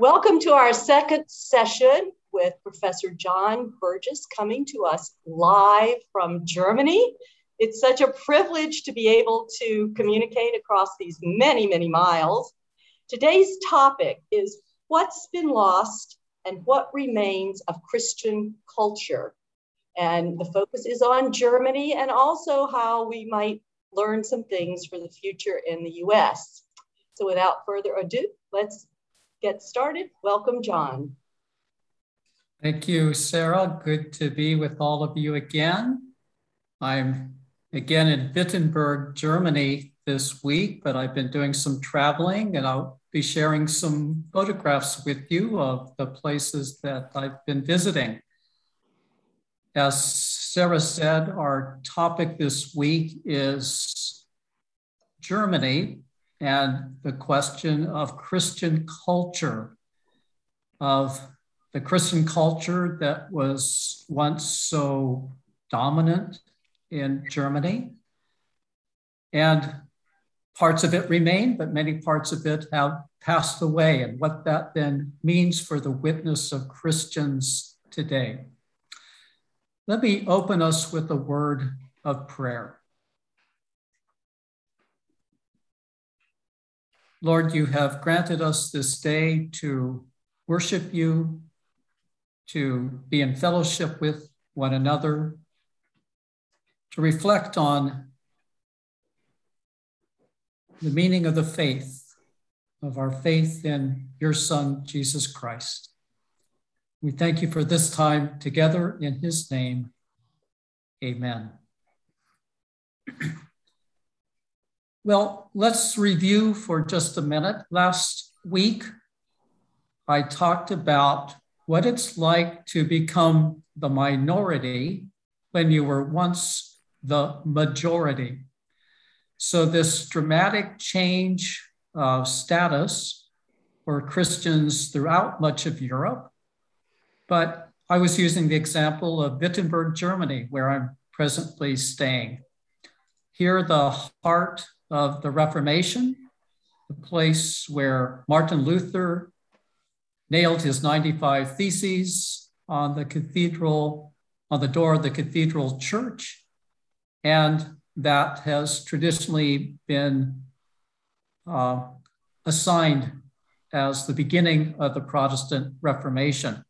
Welcome to our second session with Professor John Burgess, coming to us live from Germany. It's such a privilege to be able to communicate across these many, many miles. Today's topic is what's been lost and what remains of Christian culture. And the focus is on Germany and also how we might learn some things for the future in the US. So without further ado, let's get started. Welcome, John. Thank you, Sarah. Good to be with all of you again. I'm again in Wittenberg, Germany this week, but I've been doing some traveling and I'll be sharing some photographs with you of the places that I've been visiting. As Sarah said, our topic this week is Germany and the question of Christian culture, of the Christian culture that was once so dominant in Germany. And parts of it remain, but many parts of it have passed away, and what that then means for the witness of Christians today. Let me open us with a word of prayer. Lord, you have granted us this day to worship you, to be in fellowship with one another, to reflect on the meaning of the faith, of our faith in your Son, Jesus Christ. We thank you for this time together in his name. Amen. Well, let's review for just a minute. Last week, I talked about what it's like to become the minority when you were once the majority. So this dramatic change of status for Christians throughout much of Europe. But I was using the example of Wittenberg, Germany, where I'm presently staying. Here, the heart of the Reformation, the place where Martin Luther nailed his 95 Theses on the cathedral, on the door of the cathedral church, and that has traditionally been assigned as the beginning of the Protestant Reformation.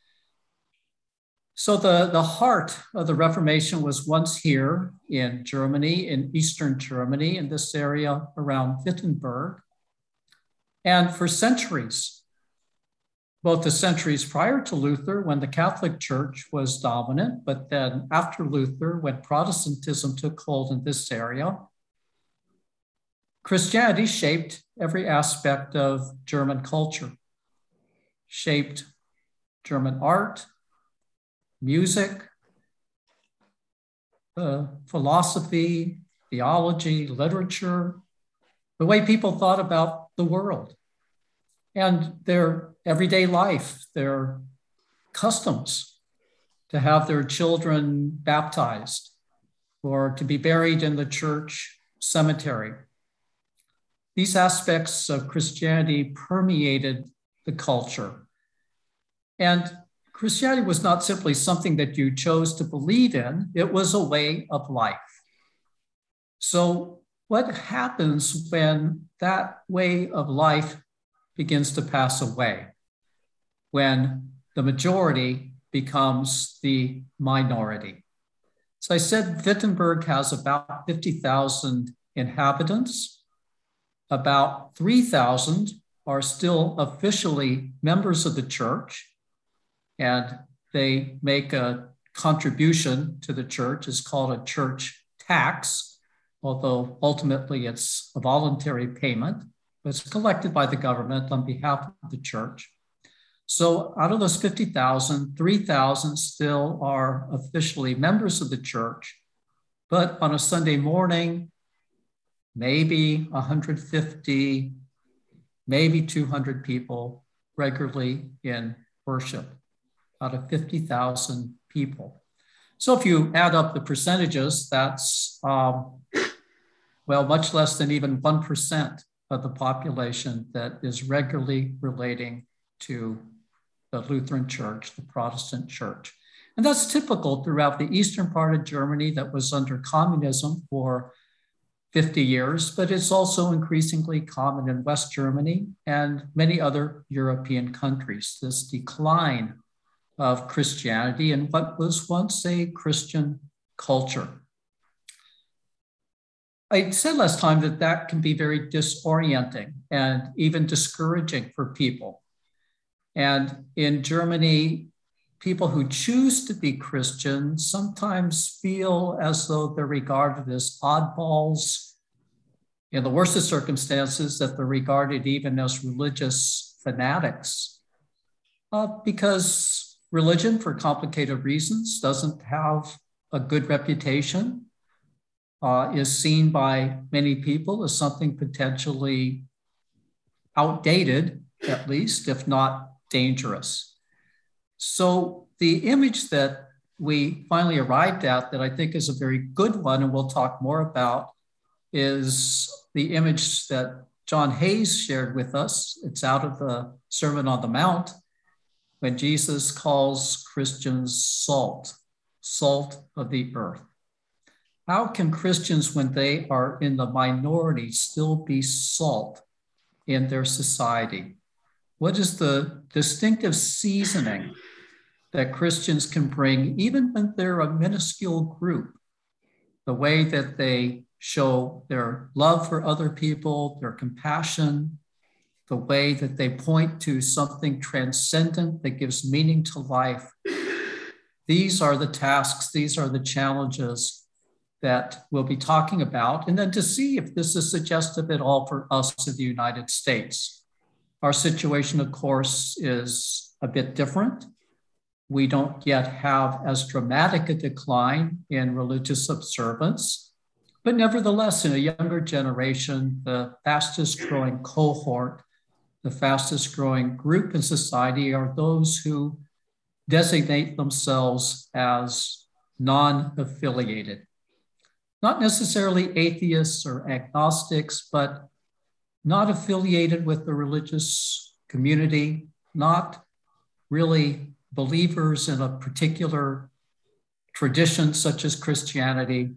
So the heart of the Reformation was once here in Germany, in Eastern Germany, in this area around Wittenberg. And for centuries, both the centuries prior to Luther, when the Catholic Church was dominant, but then after Luther, when Protestantism took hold in this area, Christianity shaped every aspect of German culture, shaped German art, music, philosophy, theology, literature, the way people thought about the world, and their everyday life, their customs to have their children baptized or to be buried in the church cemetery. These aspects of Christianity permeated the culture. And Christianity was not simply something that you chose to believe in, it was a way of life. So what happens when that way of life begins to pass away? When the majority becomes the minority? So I said Wittenberg has about 50,000 inhabitants. About 3,000 are still officially members of the church, and they make a contribution to the church. It's called a church tax, although ultimately it's a voluntary payment, but it's collected by the government on behalf of the church. So out of those 50,000, 3,000 still are officially members of the church, but on a Sunday morning, maybe 150, maybe 200 people regularly in worship out of 50,000 people. So if you add up the percentages, that's, much less than even 1% of the population that is regularly relating to the Lutheran Church, the Protestant Church. And that's typical throughout the eastern part of Germany that was under communism for 50 years, but it's also increasingly common in West Germany and many other European countries, this decline of Christianity in what was once a Christian culture. I said last time that that can be very disorienting and even discouraging for people. And in Germany, people who choose to be Christian sometimes feel as though they're regarded as oddballs. In the worst of circumstances, that they're regarded even as religious fanatics, because religion, for complicated reasons, doesn't have a good reputation, is seen by many people as something potentially outdated, at least, if not dangerous. So the image that we finally arrived at that I think is a very good one, and we'll talk more about, is the image that John Hayes shared with us. It's out of the Sermon on the Mount, when Jesus calls Christians salt of the earth. How can Christians, when they are in the minority, still be salt in their society? What is the distinctive seasoning that Christians can bring, even when they're a minuscule group? The way that they show their love for other people, their compassion, the way that they point to something transcendent that gives meaning to life. These are the tasks, these are the challenges that we'll be talking about, and then to see if this is suggestive at all for us in the United States. Our situation, of course, is a bit different. We don't yet have as dramatic a decline in religious observance, but nevertheless, in a younger generation, the fastest growing cohort, the fastest growing group in society are those who designate themselves as non-affiliated. Not necessarily atheists or agnostics, but not affiliated with the religious community, not really believers in a particular tradition such as Christianity.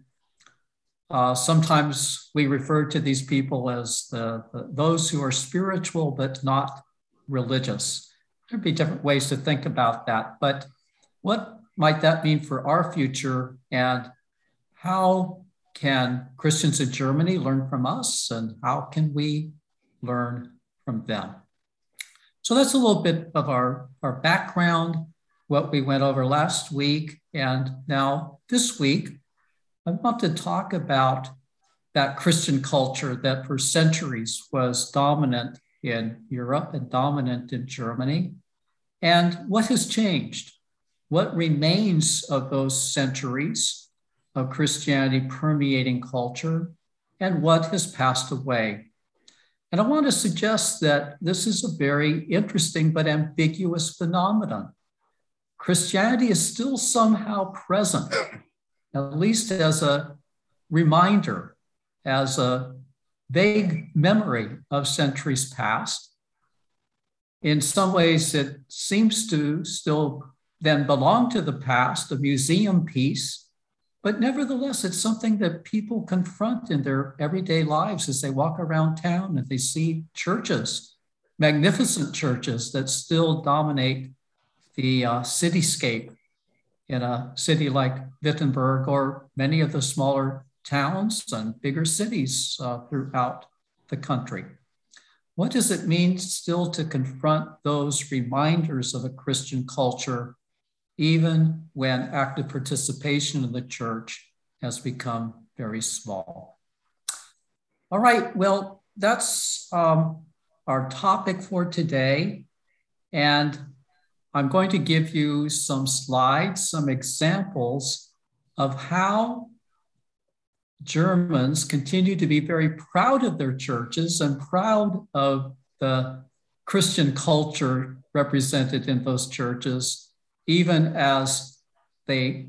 Sometimes we refer to these people as those who are spiritual but not religious. There'd be different ways to think about that, but what might that mean for our future, and how can Christians in Germany learn from us, and how can we learn from them? So that's a little bit of our background, what we went over last week. And now this week, I want to talk about that Christian culture that for centuries was dominant in Europe and dominant in Germany, and what has changed, what remains of those centuries of Christianity permeating culture, and what has passed away. And I want to suggest that this is a very interesting but ambiguous phenomenon. Christianity is still somehow present, at least as a reminder, as a vague memory of centuries past. In some ways, it seems to still then belong to the past, a museum piece. But nevertheless, it's something that people confront in their everyday lives as they walk around town and they see churches, magnificent churches that still dominate the cityscape in a city like Wittenberg or many of the smaller towns and bigger cities throughout the country. What does it mean still to confront those reminders of a Christian culture, even when active participation in the church has become very small? All right, well, that's our topic for today. And I'm going to give you some slides, some examples of how Germans continue to be very proud of their churches and proud of the Christian culture represented in those churches, even as they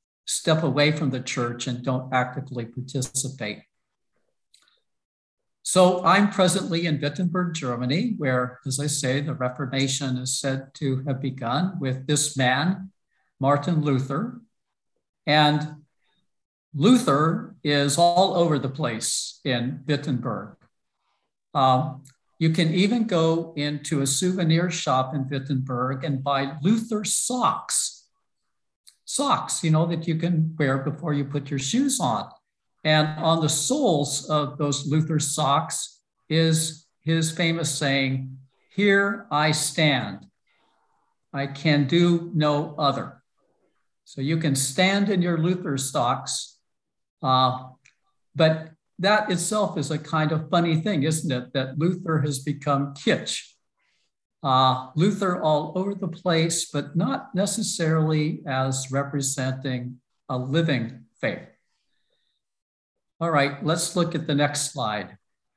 step away from the church and don't actively participate. So I'm presently in Wittenberg, Germany, where, as I say, the Reformation is said to have begun with this man, Martin Luther. And Luther is all over the place in Wittenberg. You can even go into a souvenir shop in Wittenberg and buy Luther socks. Socks, that you can wear before you put your shoes on. And on the soles of those Luther socks is his famous saying, "Here I stand. I can do no other." So you can stand in your Luther socks, but that itself is a kind of funny thing, isn't it? That Luther has become kitsch. Luther all over the place, but not necessarily as representing a living faith. All right, let's look at the next slide.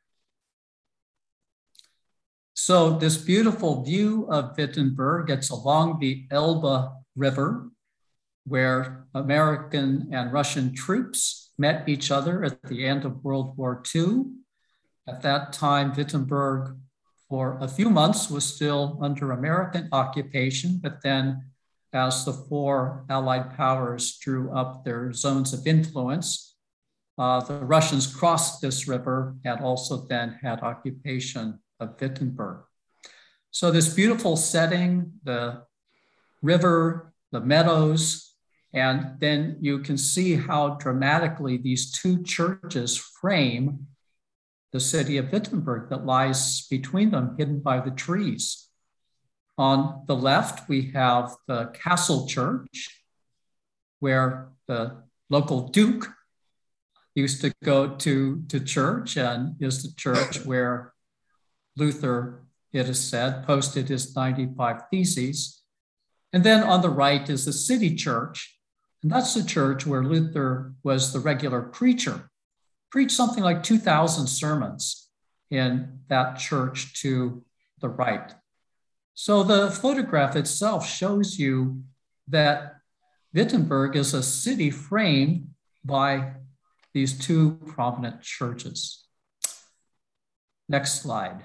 So this beautiful view of Wittenberg, it's along the Elbe River, where American and Russian troops met each other at the end of World War II. At that time, Wittenberg, for a few months, was still under American occupation, but then as the four Allied powers drew up their zones of influence, the Russians crossed this river and also then had occupation of Wittenberg. So this beautiful setting, the river, the meadows, and then you can see how dramatically these two churches frame the city of Wittenberg that lies between them, hidden by the trees. On the left, we have the Castle Church, where the local duke used to go to church, and is the church where Luther, it is said, posted his 95 Theses. And then on the right is the city church, and that's the church where Luther was the regular preacher, preached something like 2,000 sermons in that church to the right. So the photograph itself shows you that Wittenberg is a city framed by these two prominent churches. Next slide.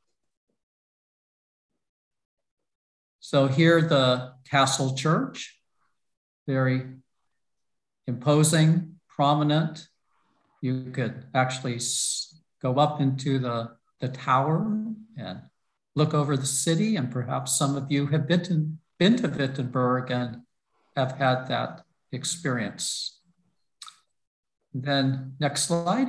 So here the Castle Church, very imposing, prominent. You could actually go up into the tower and look over the city, and perhaps some of you have been to Wittenberg and have had that experience. Then next slide.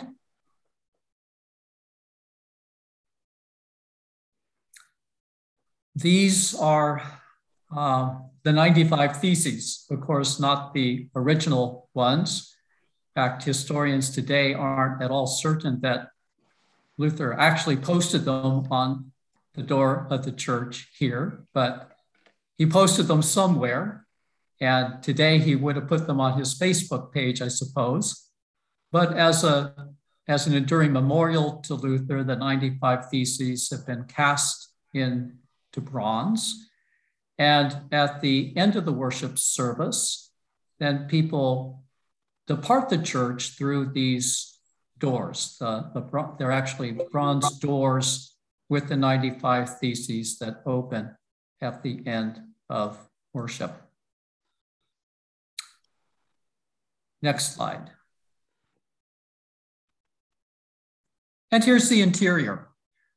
These are the 95 Theses, of course, not the original ones. In fact, historians today aren't at all certain that Luther actually posted them on the door of the church here, but he posted them somewhere. And today he would have put them on his Facebook page, I suppose. But as an enduring memorial to Luther, the 95 Theses have been cast into bronze. And at the end of the worship service, then people depart the church through these doors. They're actually bronze doors with the 95 Theses that open at the end of worship. Next slide. And here's the interior.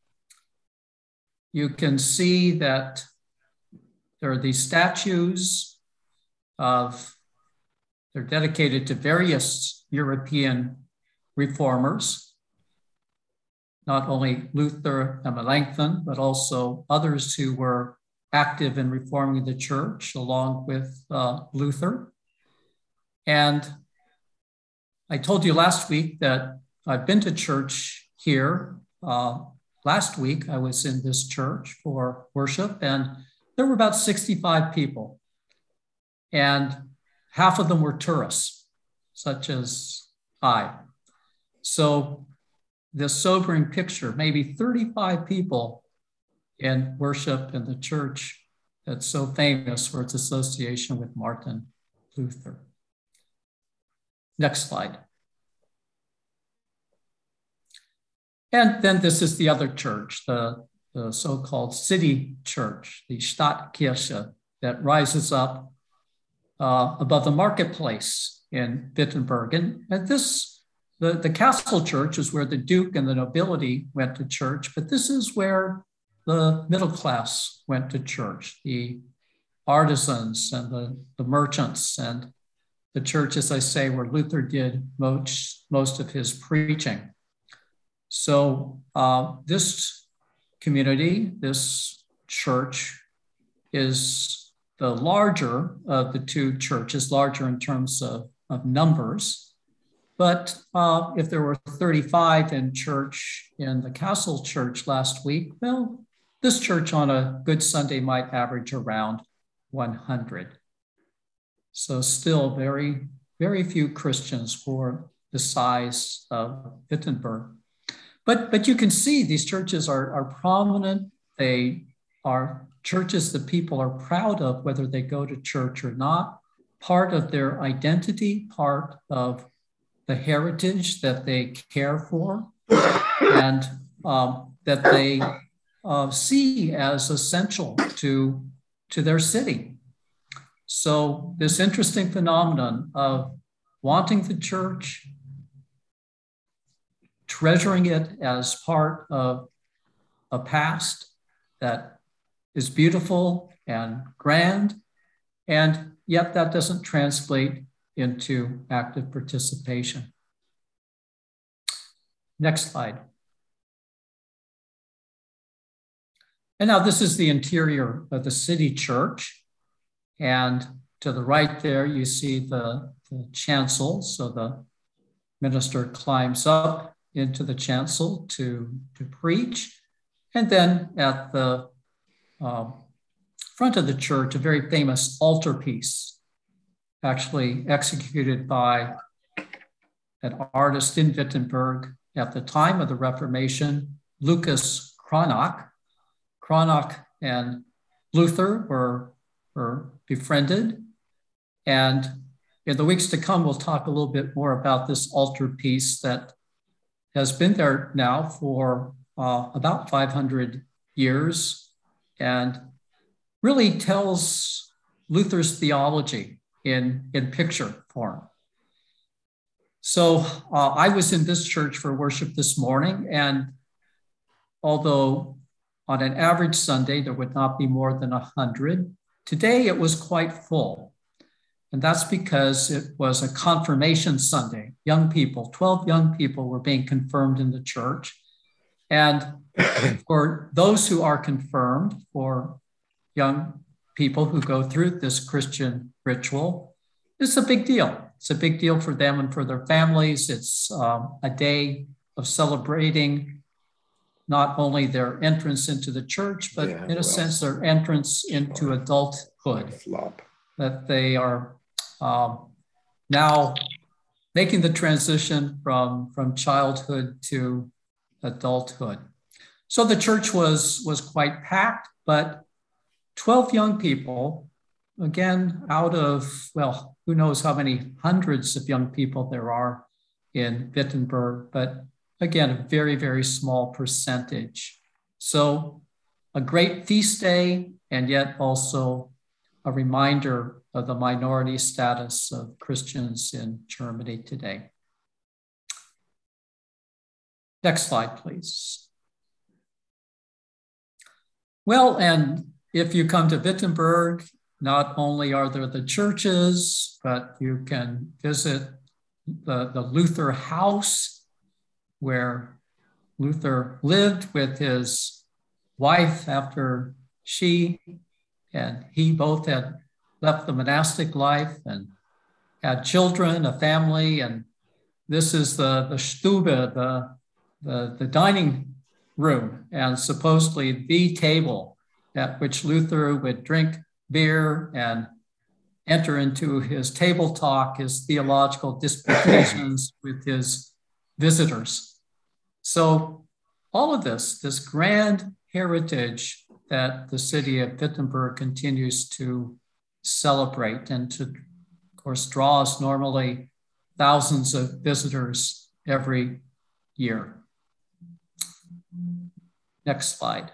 You can see that there are these statues they're dedicated to various European reformers, not only Luther and Melanchthon, but also others who were active in reforming the church along with Luther. And I told you last week that I've been to church here. Last week, I was in this church for worship, and there were about 65 people. And half of them were tourists, such as I. So this sobering picture, maybe 35 people in worship in the church that's so famous for its association with Martin Luther. Next slide. And then this is the other church, the so-called city church, the Stadtkirche, that rises up above the marketplace in Wittenberg. And this, the castle church is where the Duke and the nobility went to church, but this is where the middle class went to church, the artisans and the merchants, and the church, as I say, where Luther did most of his preaching. So this community, this church, is the larger of the two churches, larger in terms of numbers. But if there were 35 in church in the Castle Church last week, well, this church on a good Sunday might average around 100. So still very, very few Christians for the size of Wittenberg. But you can see these churches are prominent. They are churches that people are proud of, whether they go to church or not, part of their identity, part of the heritage that they care for, and that they see as essential to their city. So this interesting phenomenon of wanting the church, treasuring it as part of a past that is beautiful and grand, and yet that doesn't translate into active participation. Next slide. And now this is the interior of the city church. And to the right there, you see the chancel. So the minister climbs up into the chancel to preach. And then at the front of the church, a very famous altarpiece, actually executed by an artist in Wittenberg at the time of the Reformation, Lucas Cranach. Cranach and Luther were befriended. And in the weeks to come, we'll talk a little bit more about this altarpiece that has been there now for about 500 years and really tells Luther's theology in picture form. So I was in this church for worship this morning, and although on an average Sunday there would not be more than 100, today it was quite full. And that's because it was a confirmation Sunday. Young people, 12 young people were being confirmed in the church. And for those who are confirmed, for young people who go through this Christian ritual, it's a big deal. It's a big deal for them and for their families. It's a day of celebrating not only their entrance into the church, but in a sense, their entrance into adulthood. That they are now making the transition from childhood to adulthood. So the church was quite packed, but 12 young people, again, out of, well, who knows how many hundreds of young people there are in Wittenberg, but again, a very, very small percentage. So a great feast day, and yet also a reminder of the minority status of Christians in Germany today. Next slide, please. Well, and if you come to Wittenberg, not only are there the churches, but you can visit the Luther house where Luther lived with his wife after she and he both had left the monastic life and had children, a family. And this is the Stube, the dining room, and supposedly the table at which Luther would drink beer and enter into his table talk, his theological disputations with his visitors. So all of this grand heritage that the city of Wittenberg continues to celebrate and to, of course, draws normally thousands of visitors every year. Next slide.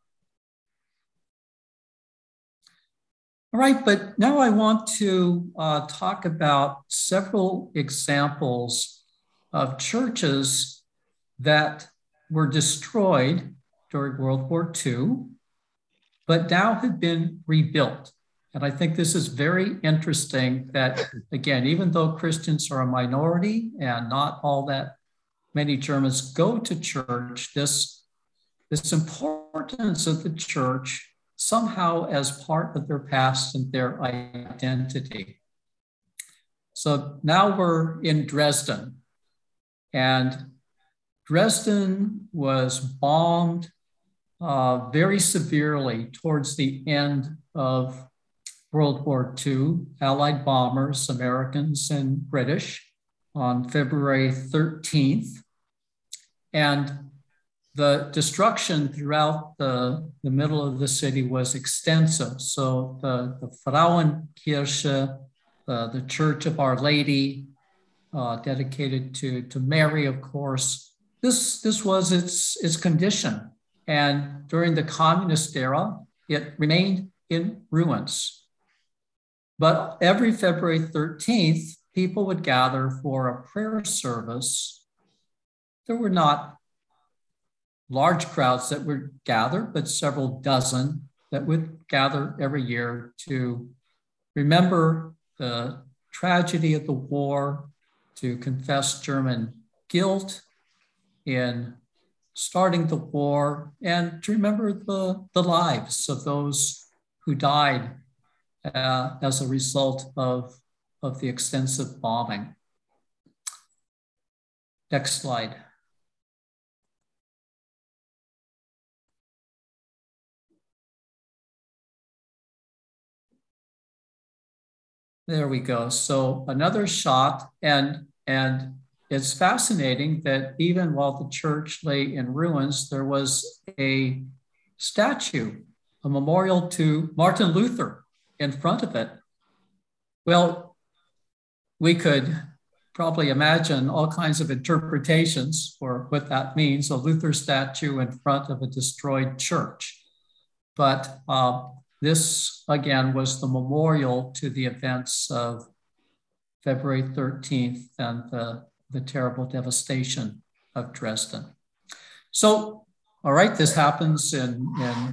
All right, but now I want to talk about several examples of churches that were destroyed during World War II, but now have been rebuilt. And I think this is very interesting that, again, even though Christians are a minority and not all that many Germans go to church, this importance of the church somehow as part of their past and their identity. So now we're in Dresden, and Dresden was bombed very severely towards the end of World War II, Allied bombers, Americans and British, on February 13th. And the destruction throughout the middle of the city was extensive. So the Frauenkirche, the Church of Our Lady, dedicated to Mary, of course, this was its condition. And during the communist era, it remained in ruins. But every February 13th, people would gather for a prayer service. There were not large crowds that would gather, but several dozen that would gather every year to remember the tragedy of the war, to confess German guilt in starting the war, and to remember the lives of those who died as a result of the extensive bombing. Next slide. There we go. So another shot, and it's fascinating that even while the church lay in ruins, there was a statue, a memorial to Martin Luther in front of it. Well, we could probably imagine all kinds of interpretations for what that means, a Luther statue in front of a destroyed church. But this, again, was the memorial to the events of February 13th and the terrible devastation of Dresden. So, all right, this happens in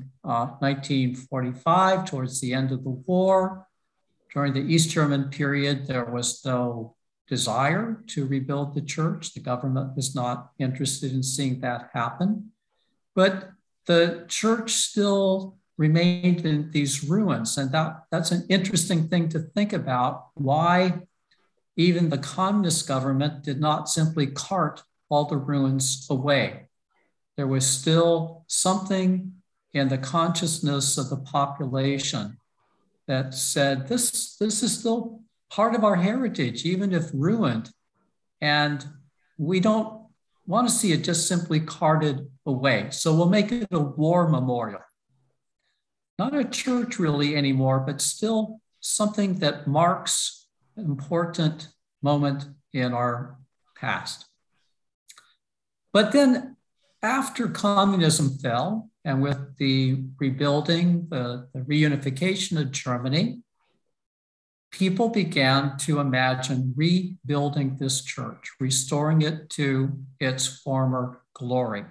1945, towards the end of the war. During the East German period, there was no desire to rebuild the church. The government was not interested in seeing that happen. But the church still remained in these ruins. And that's an interesting thing to think about, why even the communist government did not simply cart all the ruins away. There was still something in the consciousness of the population that said, this is still part of our heritage, even if ruined. And we don't want to see it just simply carted away. So we'll make it a war memorial. Not a church really anymore, but still something that marks an important moment in our past. But then after communism fell, and with the rebuilding, the reunification of Germany, people began to imagine rebuilding this church, restoring it to its former glory.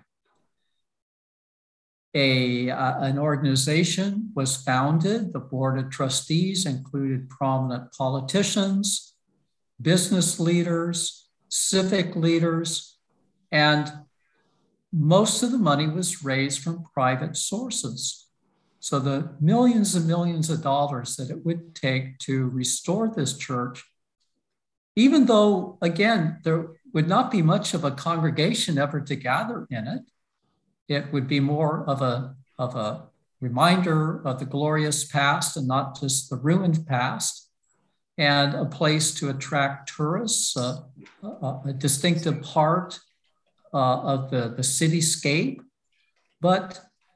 An organization was founded. The board of trustees included prominent politicians, business leaders, civic leaders, and most of the money was raised from private sources. So the millions and millions of dollars that it would take to restore this church, even though, again, there would not be much of a congregation ever to gather in it, it would be more of a reminder of the glorious past and not just the ruined past, and a place to attract tourists, a distinctive part of the cityscape. But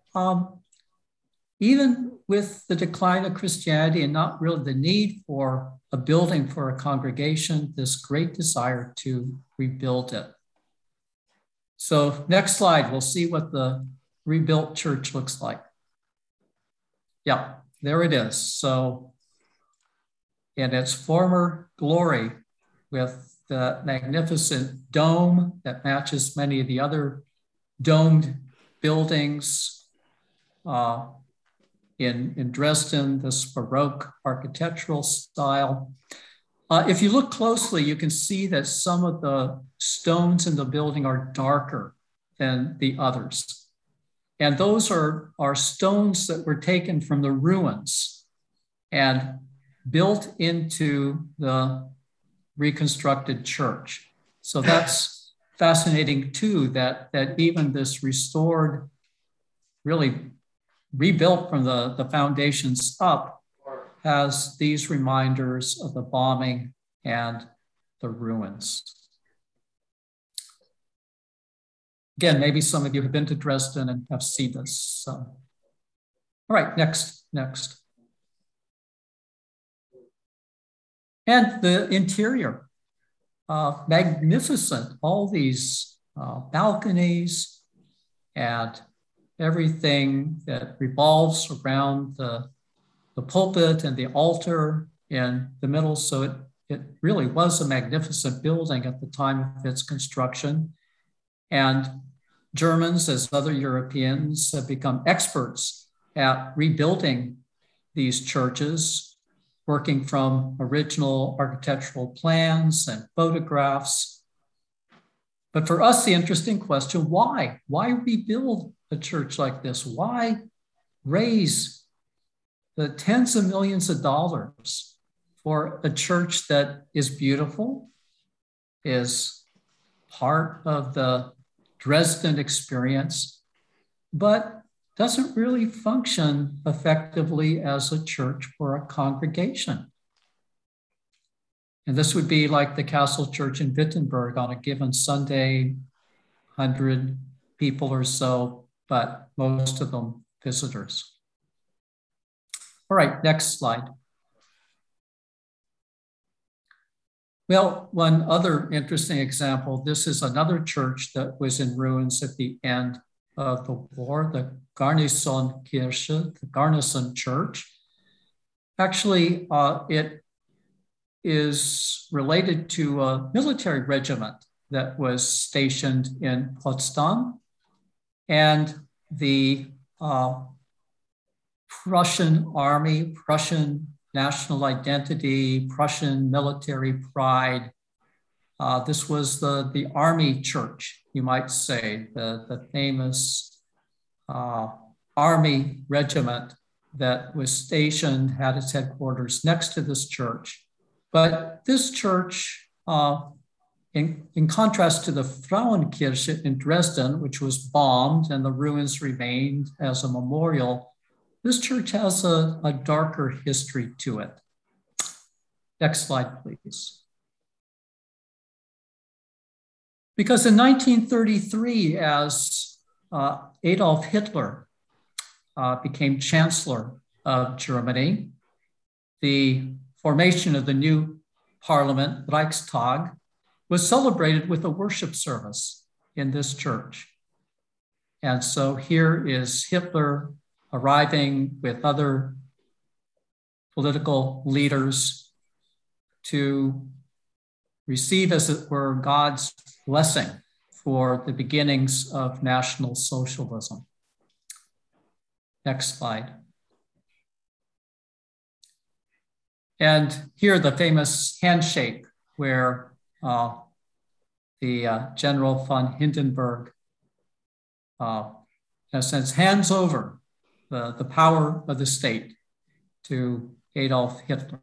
even with the decline of Christianity and not really the need for a building for a congregation, this great desire to rebuild it. So next slide, we'll see what the rebuilt church looks like. Yeah, there it is. So in its former glory, with the magnificent dome that matches many of the other domed buildings in Dresden, this Baroque architectural style. If you look closely, you can see that some of the stones in the building are darker than the others. And those are stones that were taken from the ruins and built into the reconstructed church. So that's fascinating too, that even this restored, really rebuilt from the foundations up, has these reminders of the bombing and the ruins. Again, maybe some of you have been to Dresden and have seen this. All right, next. And the interior, magnificent, all these balconies and everything that revolves around the pulpit and the altar in the middle. So it really was a magnificent building at the time of its construction. And Germans, as other Europeans, have become experts at rebuilding these churches, working from original architectural plans and photographs. But for us, the interesting question, why? Why rebuild a church like this? Why raise the tens of millions of dollars for a church that is beautiful, is part of the Dresden experience, but doesn't really function effectively as a church or a congregation? And this would be like the Castle Church in Wittenberg on a given Sunday, 100 people or so, but most of them visitors. All right, next slide. Well, one other interesting example, this is another church that was in ruins at the end of the war, the Garnisonkirche, the Garnison Church. Actually, it is related to a military regiment that was stationed in Potsdam, and the Prussian army, Prussian national identity, Prussian military pride. This was the army church, you might say, the famous army regiment that was stationed, had its headquarters next to this church. But this church, in contrast to the Frauenkirche in Dresden, which was bombed and the ruins remained as a memorial, this church has a darker history to it. Next slide, please. Because in 1933, as Adolf Hitler became Chancellor of Germany, the formation of the new parliament, Reichstag, was celebrated with a worship service in this church. And so here is Hitler arriving with other political leaders to receive, as it were, God's blessing for the beginnings of National Socialism. Next slide. And here the famous handshake where the General von Hindenburg, in a sense, hands over the power of the state to Adolf Hitler.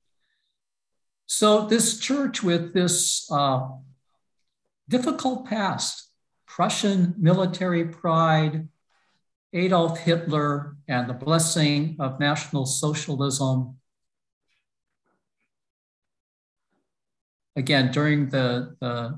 So this church with this difficult past, Prussian military pride, Adolf Hitler, and the blessing of National Socialism. Again, during the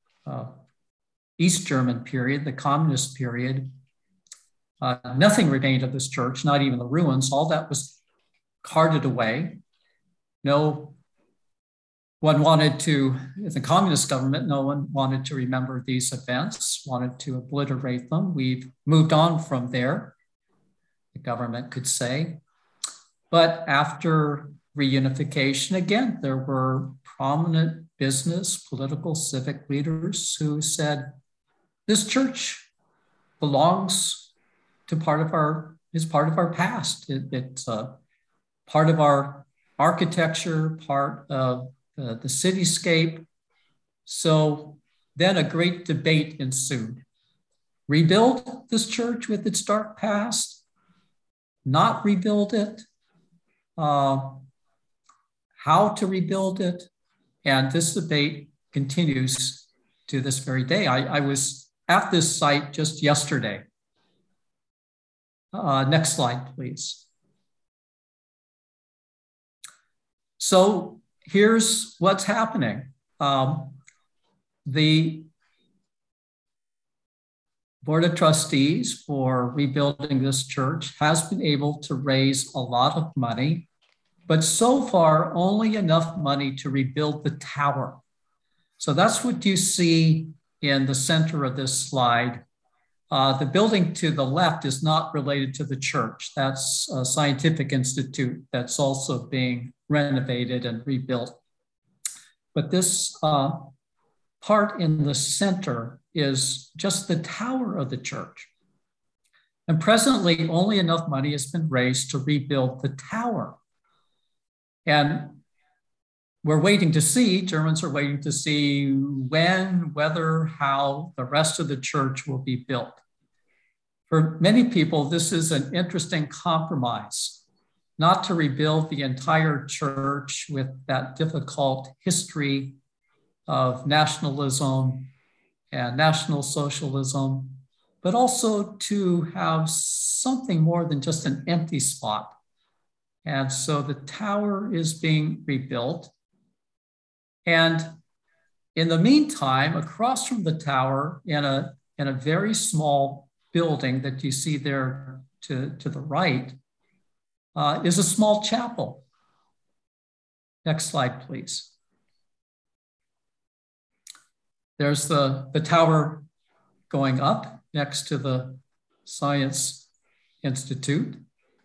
East German period, the communist period, nothing remained of this church, not even the ruins. All that was carted away. No the communist government, no one wanted to remember these events, wanted to obliterate them. We've moved on from there, the government could say. But after reunification, again, there were prominent business, political, civic leaders who said, this church belongs to is part of our past. It's part of our architecture, part of the cityscape. So then a great debate ensued. Rebuild this church with its dark past? Not rebuild it? How to rebuild it? And this debate continues to this very day. I was at this site just yesterday. Next slide, please. So here's what's happening. The Board of Trustees for rebuilding this church has been able to raise a lot of money, but so far only enough money to rebuild the tower. So that's what you see in the center of this slide. The building to the left is not related to the church. That's a scientific institute that's also being renovated and rebuilt. But this part in the center is just the tower of the church. And presently, only enough money has been raised to rebuild the tower. And we're waiting to see, Germans are waiting to see when, whether, how the rest of the church will be built. For many people, this is an interesting compromise, not to rebuild the entire church with that difficult history of nationalism and National Socialism, but also to have something more than just an empty spot. And so the tower is being rebuilt. And in the meantime, across from the tower, in a very small building that you see there to the right, is a small chapel. Next slide, please. There's the tower going up next to the Science Institute.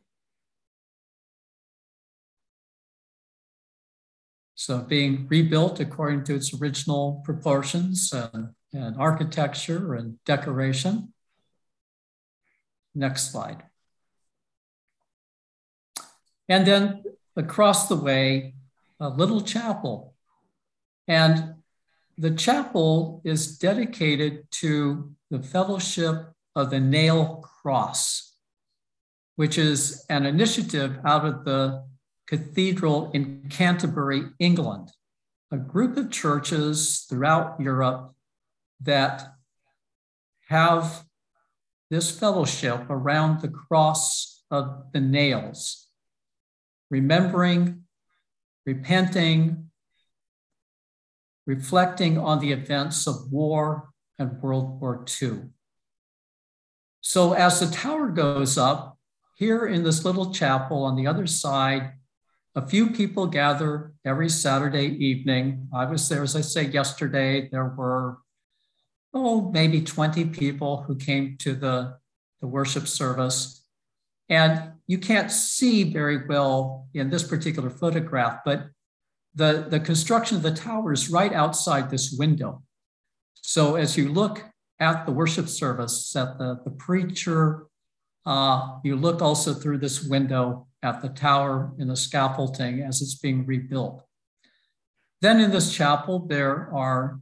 So being rebuilt according to its original proportions and architecture and decoration. Next slide. And then across the way, a little chapel. And the chapel is dedicated to the Fellowship of the Nail Cross, which is an initiative out of the cathedral in Canterbury, England, a group of churches throughout Europe that have this fellowship around the cross of the nails, remembering, repenting, reflecting on the events of war and World War II. So as the tower goes up, here in this little chapel on the other side, a few people gather every Saturday evening. I was there, as I say, yesterday. There were, maybe 20 people who came to the worship service. And you can't see very well in this particular photograph, but the construction of the tower is right outside this window. So as you look at the worship service, at the preacher, you look also through this window at the tower and the scaffolding as it's being rebuilt. Then in this chapel, there are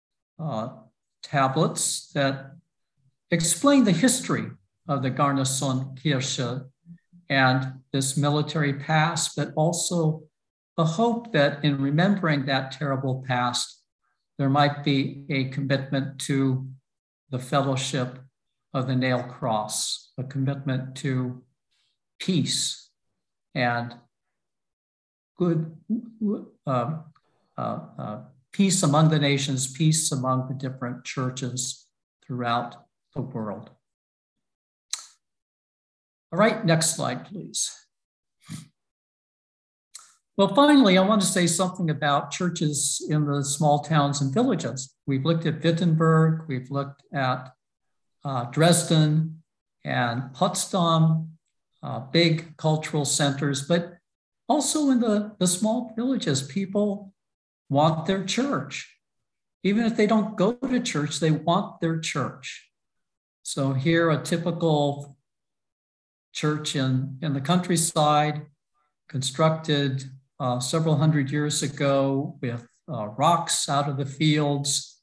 tablets that explain the history of the Garnisonkirche and this military past, but also the hope that in remembering that terrible past, there might be a commitment to the fellowship of the nail cross, a commitment to peace and good peace among the nations, peace among the different churches throughout the world. All right, next slide, please. Well, finally, I want to say something about churches in the small towns and villages. We've looked at Wittenberg, we've looked at Dresden and Potsdam, big cultural centers, but also in the small villages, people want their church. Even if they don't go to church, they want their church. So here, a typical church in the countryside, constructed several hundred years ago with rocks out of the fields.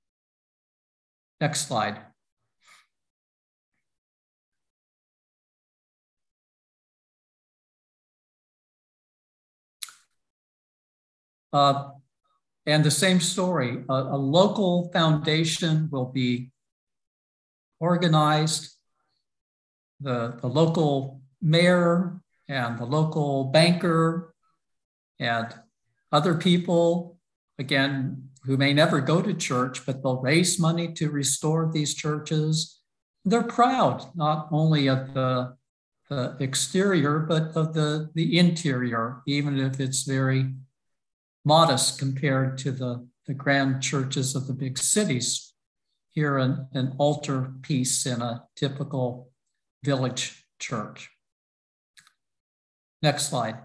Next slide. And the same story, a local foundation will be organized. The local mayor and the local banker and other people, again, who may never go to church, but they'll raise money to restore these churches. They're proud, not only of the exterior, but of the interior, even if it's very modest compared to the grand churches of the big cities. Here, an altar piece in a typical village church. Next slide.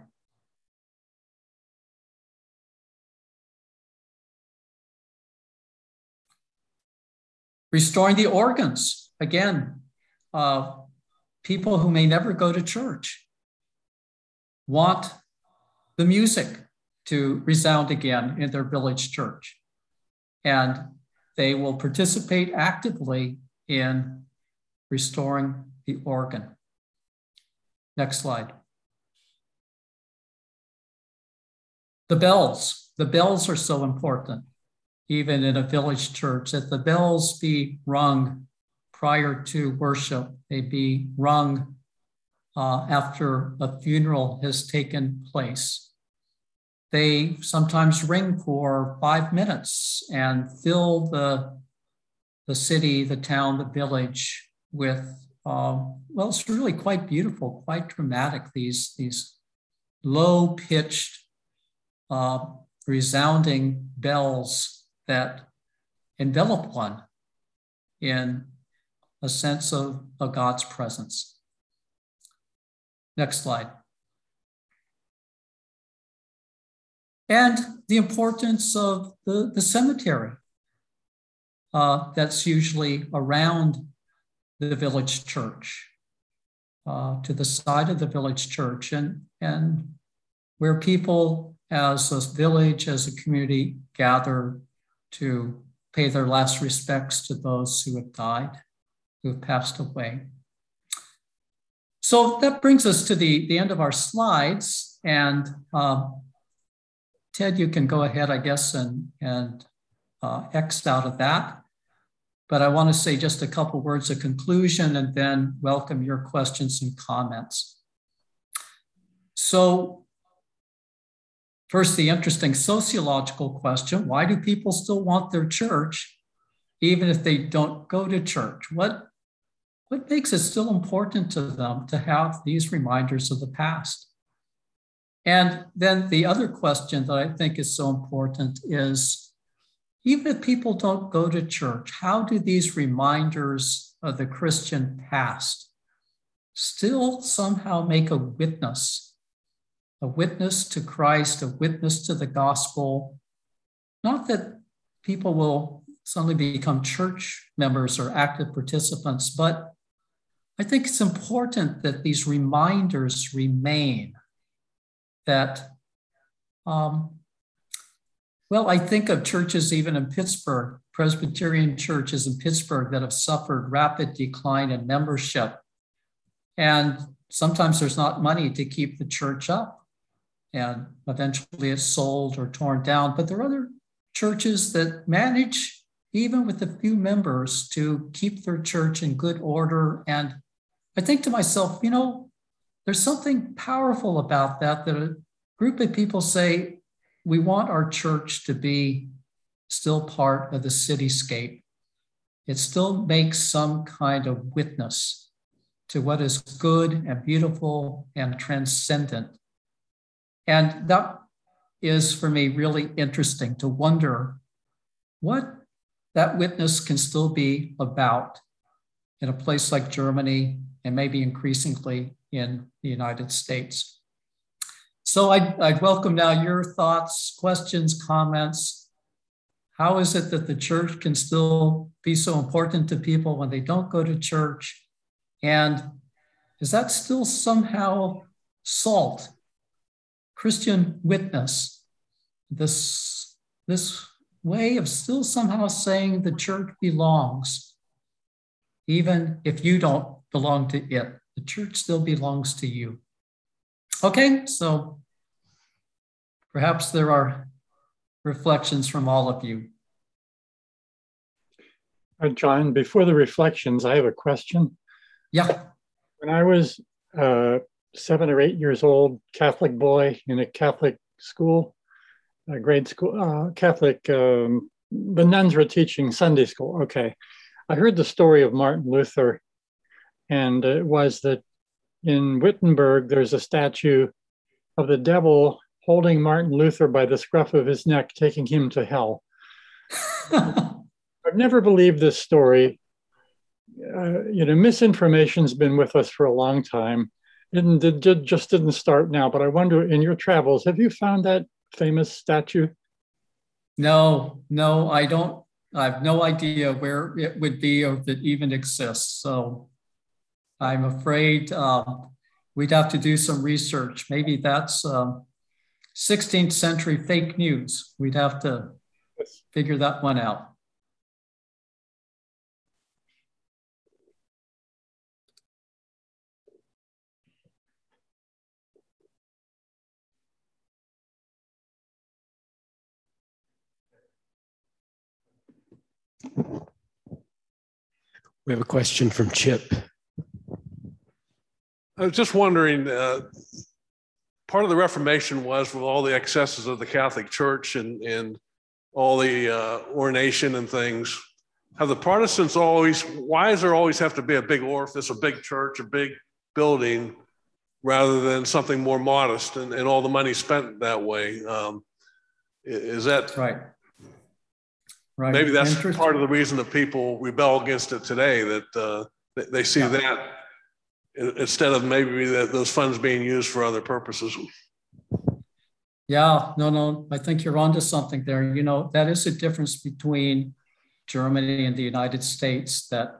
Restoring the organs. Again, people who may never go to church want the music to resound again in their village church. And they will participate actively in restoring the organ. Next slide. The bells. The bells are so important, even in a village church, that the bells be rung prior to worship. They be rung after a funeral has taken place. They sometimes ring for 5 minutes and fill the city, the town, the village with, well, it's really quite beautiful, quite dramatic, these low-pitched, resounding bells that envelop one in a sense of God's presence. Next slide. And the importance of the cemetery that's usually around the village church, to the side of the village church, and where people as a village, as a community, gather to pay their last respects to those who have died, who have passed away. So that brings us to the end of our slides. And Ted, you can go ahead, I guess, and X out of that. But I want to say just a couple words of conclusion and then welcome your questions and comments. So first, the interesting sociological question: why do people still want their church, even if they don't go to church? What makes it still important to them to have these reminders of the past? And then the other question that I think is so important is, even if people don't go to church, how do these reminders of the Christian past still somehow make a witness to Christ, a witness to the gospel? Not that people will suddenly become church members or active participants, but I think it's important that these reminders remain. That, well, I think of churches even in Pittsburgh, Presbyterian churches in Pittsburgh that have suffered rapid decline in membership. And sometimes there's not money to keep the church up. And eventually it's sold or torn down. But there are other churches that manage, even with a few members, to keep their church in good order. And I think to myself, there's something powerful about that a group of people say, we want our church to be still part of the cityscape. It still makes some kind of witness to what is good and beautiful and transcendent And that is for me really interesting to wonder what that witness can still be about in a place like Germany and maybe increasingly in the United States. So I'd welcome now your thoughts, questions, comments. How is it that the church can still be so important to people when they don't go to church? And is that still somehow SALT, Christian witness, this way of still somehow saying the church belongs, even if you don't belong to it, the church still belongs to you. Okay, so perhaps there are reflections from all of you. John, before the reflections, I have a question. Yeah. When I was 7 or 8 years old, Catholic boy in a Catholic school, grade school, Catholic, the nuns were teaching Sunday school. Okay. I heard the story of Martin Luther, and it was that in Wittenberg, there's a statue of the devil holding Martin Luther by the scruff of his neck, taking him to hell. I've never believed this story. Misinformation's been with us for a long time. It just didn't start now, but I wonder, in your travels, have you found that famous statue? No, I don't. I have no idea where it would be or if it even exists. So I'm afraid we'd have to do some research. Maybe that's 16th century fake news. We'd have to figure that one out. We have a question from Chip. I was just wondering, part of the Reformation was with all the excesses of the Catholic Church and all the ordination and things. Have the Protestants why does there always have to be a big orifice, a big church, a big building, rather than something more modest and all the money spent that way? Is that right? Maybe that's part of the reason that people rebel against it today, that they see that instead of maybe those funds being used for other purposes. Yeah, no, I think you're onto something there. That is a difference between Germany and the United States, that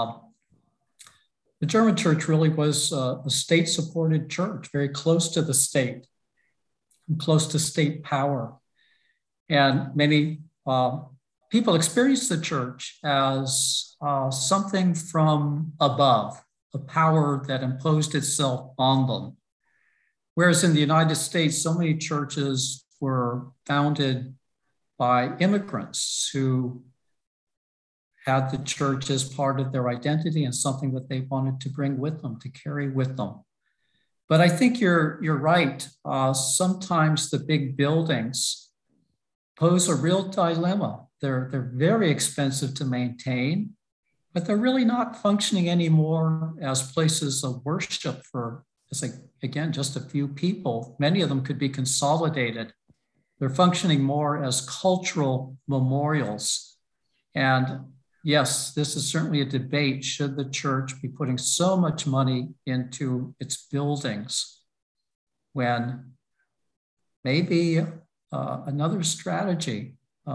the German church really was a state-supported church, very close to the state, close to state power. And many people experienced the church as something from above, a power that imposed itself on them. Whereas in the United States, so many churches were founded by immigrants who had the church as part of their identity and something that they wanted to bring with them, to carry with them. But I think you're right. Sometimes the big buildings pose a real dilemma. They're very expensive to maintain, but they're really not functioning anymore as places of worship for, again, just a few people. Many of them could be consolidated. They're functioning more as cultural memorials. And yes, this is certainly a debate. Should the church be putting so much money into its buildings when maybe another strategy,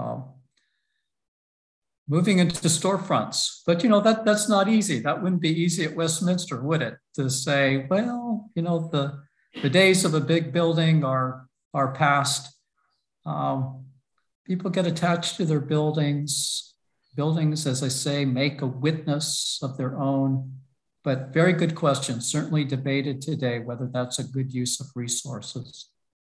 moving into storefronts. But that's not easy. That wouldn't be easy at Westminster, would it? To say, well, the days of a big building are past. People get attached to their buildings. Buildings, as I say, make a witness of their own. But very good question. Certainly debated today whether that's a good use of resources.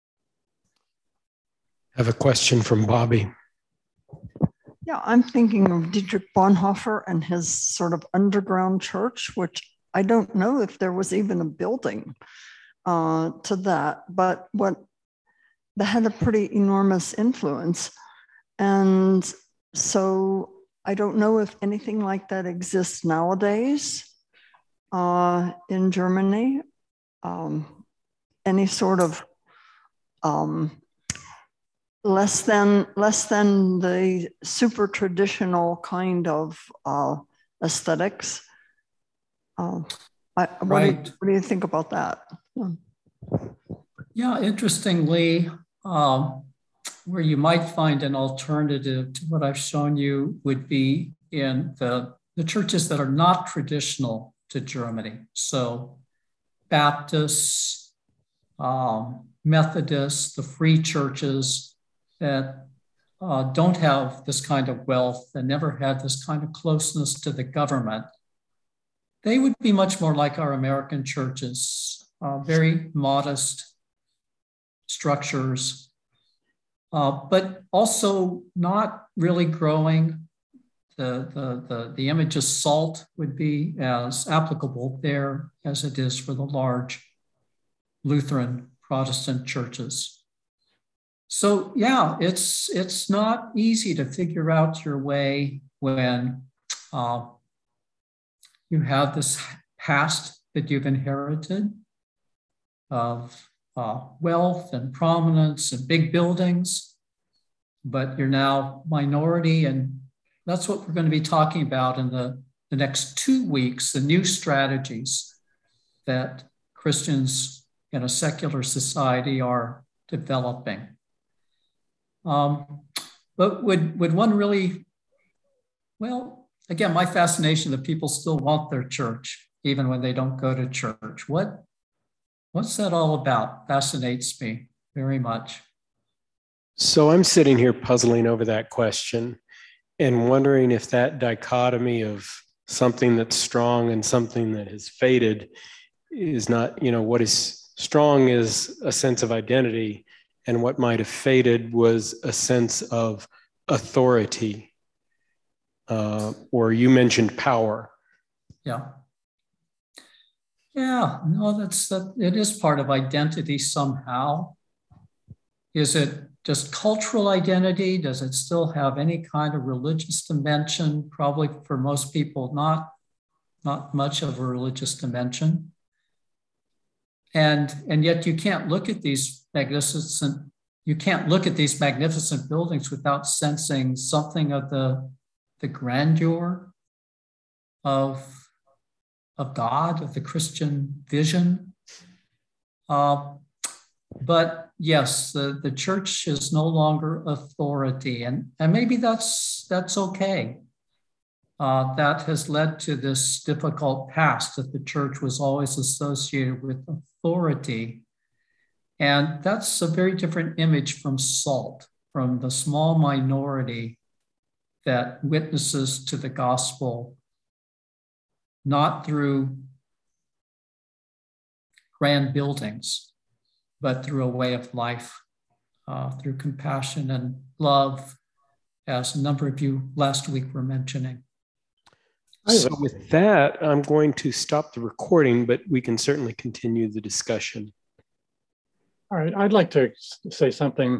I have a question from Bobby. Yeah, I'm thinking of Dietrich Bonhoeffer and his sort of underground church, which I don't know if there was even a building to that, but that had a pretty enormous influence. And so I don't know if anything like that exists nowadays in Germany. Any sort of less than the super traditional kind of aesthetics. Right. What do you think about that? Yeah, interestingly, where you might find an alternative to what I've shown you would be in the churches that are not traditional to Germany. So Baptists, Methodists, the free churches that don't have this kind of wealth and never had this kind of closeness to the government, they would be much more like our American churches, very modest structures, but also not really growing. The image of salt would be as applicable there as it is for the large Lutheran Protestant churches. So yeah, it's not easy to figure out your way when you have this past that you've inherited of wealth and prominence and big buildings, but you're now minority. And that's what we're going to be talking about in the next 2 weeks, the new strategies that Christians in a secular society are developing. But would one really, well, again, my fascination that people still want their church, even when they don't go to church. What's that all about? Fascinates me very much. So I'm sitting here puzzling over that question and wondering if that dichotomy of something that's strong and something that has faded is not, what is strong is a sense of identity, and what might have faded was a sense of authority, or you mentioned power. Yeah. Yeah, no, it is part of identity somehow. Is it just cultural identity? Does it still have any kind of religious dimension? Probably for most people, not much of a religious dimension. And yet you can't look at these magnificent buildings without sensing something of the grandeur of God, of the Christian vision. But yes, the church is no longer authority, and maybe that's okay. That has led to this difficult past that the church was always associated with authority. And that's a very different image from salt, from the small minority that witnesses to the gospel, not through grand buildings, but through a way of life, through compassion and love, as a number of you last week were mentioning. So with that, I'm going to stop the recording, but we can certainly continue the discussion. All right, I'd like to say something